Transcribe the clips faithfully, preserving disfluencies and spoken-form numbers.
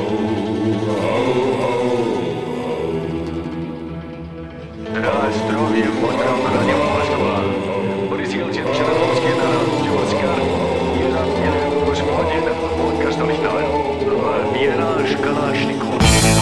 Здоровье в бодром радио Москва. Президент Черновский народ Оскар. Jeder господин, вот кажется nicht neu. Вера Шкалашников.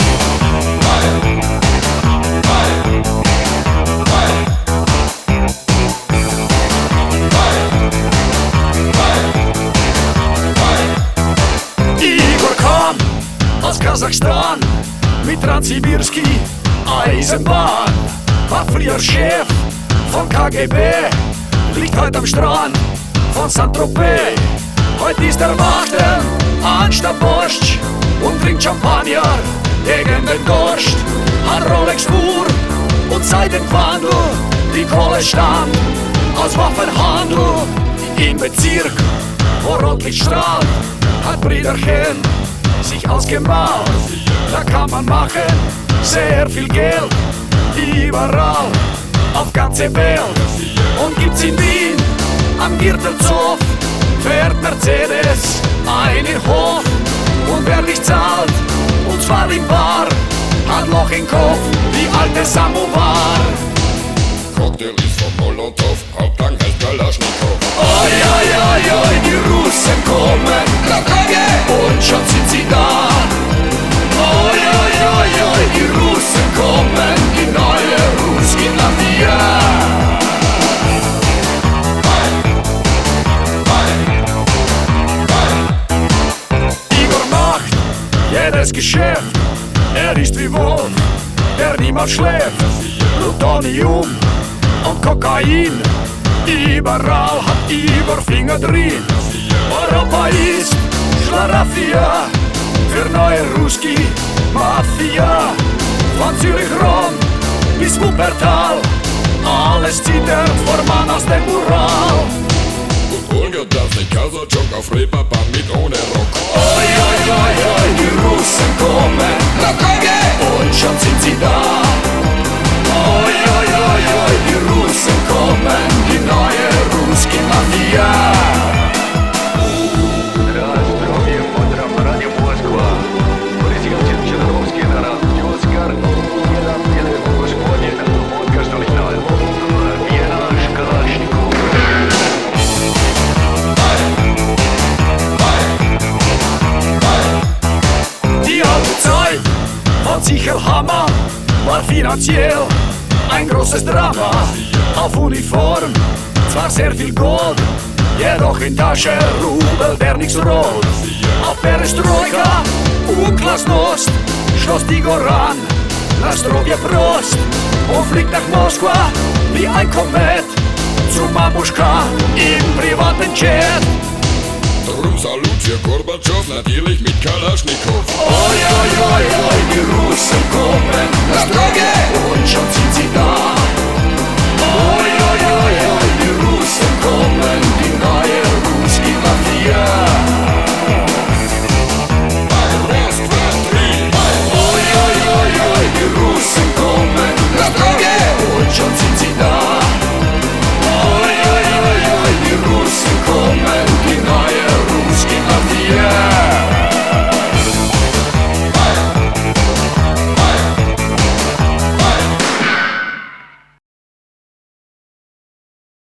Igor Kahn aus Kasachstan mit Transsibirski Eisenbahn. War früher Chef von K G B, liegt heute am Strand von Saint-Tropez. Heute ist er Wachten an Stabbosch und trinkt Champagner gegen den Durst. Hat Rolex-Uhr und seit dem Wandel die Kohle stammt aus Waffenhandel. Im Bezirk, wo Rotlicht strahlt, hat Brüderchen sich ausgemalt. Da kann man machen sehr viel Geld, überall auf ganze Welt. Und gibt's in Wien am Gürtelzoff, fährt Mercedes einen Hof. Und wer nicht zahlt, und zwar im Bar, hat Loch im Kopf wie alte Samovar. Cocktail ist vom Molotow, Hauptgang heißt Kalaschnikow. Oi, oi, oi, oi, die Russen kommen, und schon sind sie da. Oi, oi, oi, oi, die Russen kommen, die neue Ruski Mafia. Igor macht jedes Geschäft, er ist wie Wolf, der niemals schläft. Plutonium und Kokain, überall hat Igor Finger drin. Europa ist Schlaraffia für neue Ruski Mafia. Von Zürich Rom bis Wuppertal, alles zittert vor Mann aus dem Ural. Und Olga darf nicht Kasachok auf Reeperbahn mit ohne Rock. Oi, oi, oi, oi, die Russen kommen, und schon sind sie da. Oi, oi, oi, oi, die Russen kommen, die neue Ruski Mafia. Здоровье в бодром радио Москва. Президент Черновский народ Оскар. Jeder господин, вот кажется nicht neu. Вера Шкалашников. Die alte Zeit von Sichelhammer war finanziell ein großes Drama. Auf Uniform zwar sehr viel Gold, jedoch in Tasche Rubel, der nichts rollt. Auf Perestroika und Glasnost schloss Igor an, Nastrovje Prost, und fliegt nach Moskwa wie ein Komet zu Mamuschka im privaten Jet. Drum Salut für Gorbatschow, natürlich mit Kalaschnikow. Oi, oi, oi, oi, die Russen kommen, und schon sind sie da. Oi, oi, oi, oi, die Russen kommen,